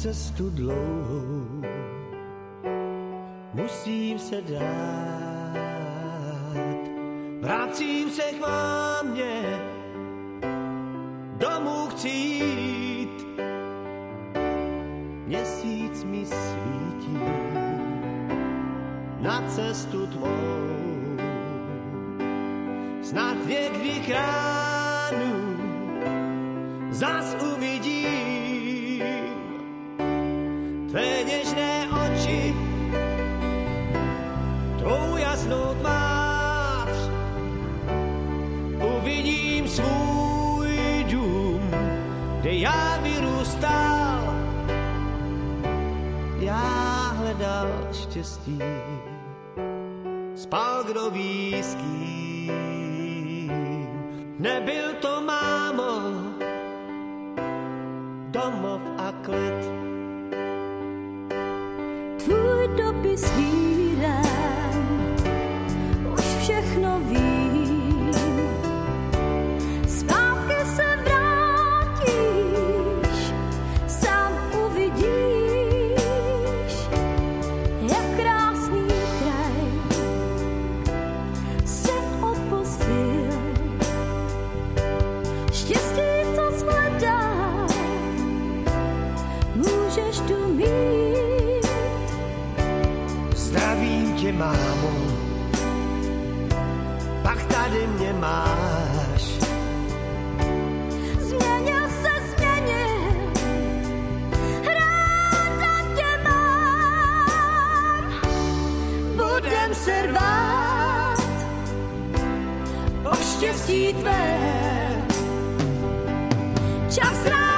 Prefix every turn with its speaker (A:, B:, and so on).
A: cestu dlouhou musím se dát. Vracím se k mámě, domů chci jít. Měsíc mi svítí na cestu tvou. Snad někdy chránu zas uvidím tvé něžné oči, tvou jasnou tvář. Uvidím svůj dům, kde já vyrůstal. Já hledal štěstí, spal kdo ví s kým. Nebyl to, mámo, domov a klid.
B: Tvůj dopis sbírám, už všechno vím. Zpátky se vrátíš, sám uvidíš, jak krásný kraj si opustil. Štěstí, co shledám, můžeš tu mít.
A: Zdravím tě, mámo, pak tady mě máš.
B: Změnil se, změnil, ráda tě mám. Budem se rvát o štěstí tvé. Čas rád